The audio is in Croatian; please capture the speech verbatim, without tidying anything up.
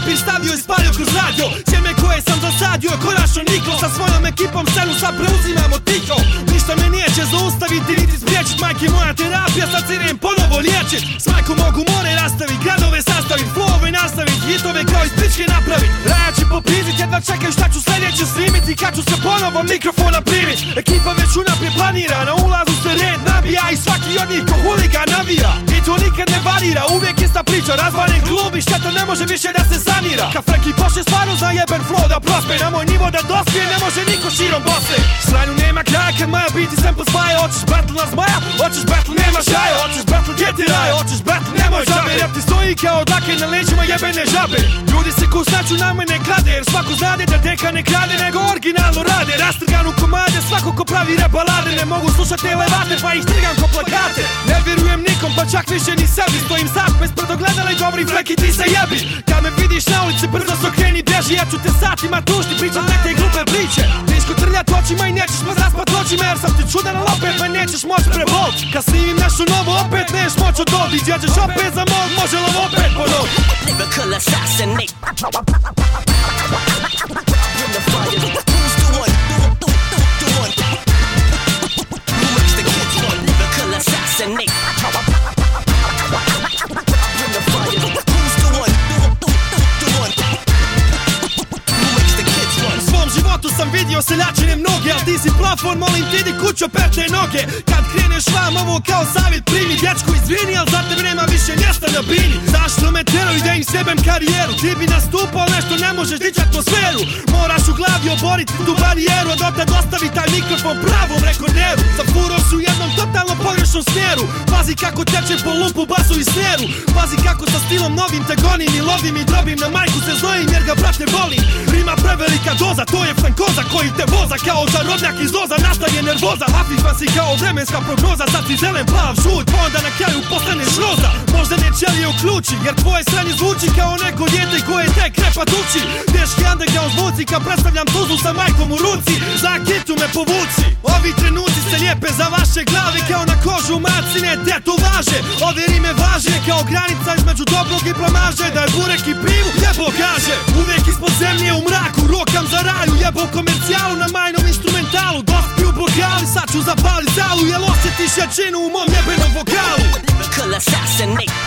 papir stavio i spalio kroz radio. Sjeme koje sam zasadio je konačno niklo. Sa svojom ekipom scenu sad preuzimamo tiho. Ništa me neće zaustaviti niti spriječit. Majke moja terapija sad se idem ponovo liječit. S majkom mogu more rastavit, gradove sastavit, flowove nastavit, hitove kao iz pičke napravit. Rajači popizit, jedva čekaj šta ću sljedeće snimit i kad ću se ponovo mikrofona primit. Ekipa već unaprijed planira, na ulazu se red nabija i svaki od njih ko huligan navija. I to nikad ne varira, uvijek ista priča, razvaljen klub i šteta ne može više da se sanira. Kad Franky pošle stvarno zajeben flow da prospe, na moj nivo da dospije ne može niko širom Bosne. Sranju nema kraja kad maja biti sample spaja. Hoćeš battle na zmaja, hoćeš battle nema šaja. Hoćeš battle gdje ti raja, hoćeš battle nemoj žabe. Rap ti stoji kao dlake na leđima jebene žabe. Ljudi se ko snaču na mene klade, jer svako znade da deka ne krade nego originalno rade. Rastrgan u komade, svako ko pravi rap balade. Ne mogu slušati elevate pa ih trgam ko plakate. Ne vjerujem nikom pa čak više ni sebi. Stojim sad bez predogledala i govori Franky ti se jebi. Kad me vidiš na ulici brzo se okreni bježi. Ja ću te satima tušti pričat neke glupe priče. Teško trljat očima i nećeš me raspat očima, jer sam ti čudan al opet me nećeš moć prebolt. Kad snimim nešto novo opet neš moć odoliti. Djeđeš opet za mog, može li ovo opet ponovit? Lyrical assassinate. Bring the fire. Who's the one? The, the, the one. Who makes the kids run? Lyrical assassinate. Bring the fire. Who's the one? The, the, the one. Who makes the kids run? U svom životu sam vidio seljačine mnoge, al ti si plafon, molim ti di kućo perte noge. Kad kreneš vam ovo kao savjet primi, dječko izvini, al za tebe nema više mjesta na bini. Zašto me teraju da im sjebem karijeru? Ti bi nastupao, nešto ne možeš dići atmosferu. Moraš u glavi oboriti tu barijeru, od otad ostavi taj mikrofon pravom rekorderu. Zafurao si u jednom totalno pogrešnom smjeru. Pazi kako teče po lumpu, basu i sneru. Pazi kako sa stilom novim te gonim i lovim i drobim. Na majku se znojim jer ga brate volim. Rima prevelika doza, to je Frankoza koji te voza kao zarodnjak iz loza. Nastaje nervoza, hafifa si kao vremenska prognoza. Sad si zelen, plav, žut, pa onda na kraju postaneš roza. Možda ne ćelije uključi, jer tvoje sranje zvuči kao neko dijete koje tek repat uči. Teški underground zvuci kad predstavljam tuzu sa majkom u ruci. Za kitu me povuci. Ovi trenuci se lijepe za vaše glave kao na kožu macine tetovaže. Ove rime važe kao granica između dobrog i blamaže. Da je burek i pivu jebo kaže. Uvijek ispod zemlje u mraku rokam za raju. Jebo komercijalu na majnom instrumentalu. Dospiju bokali, sad ću zapali zalu, jel osjetiš jačinu u mom jebenom vokalu. Lyrical assassinate.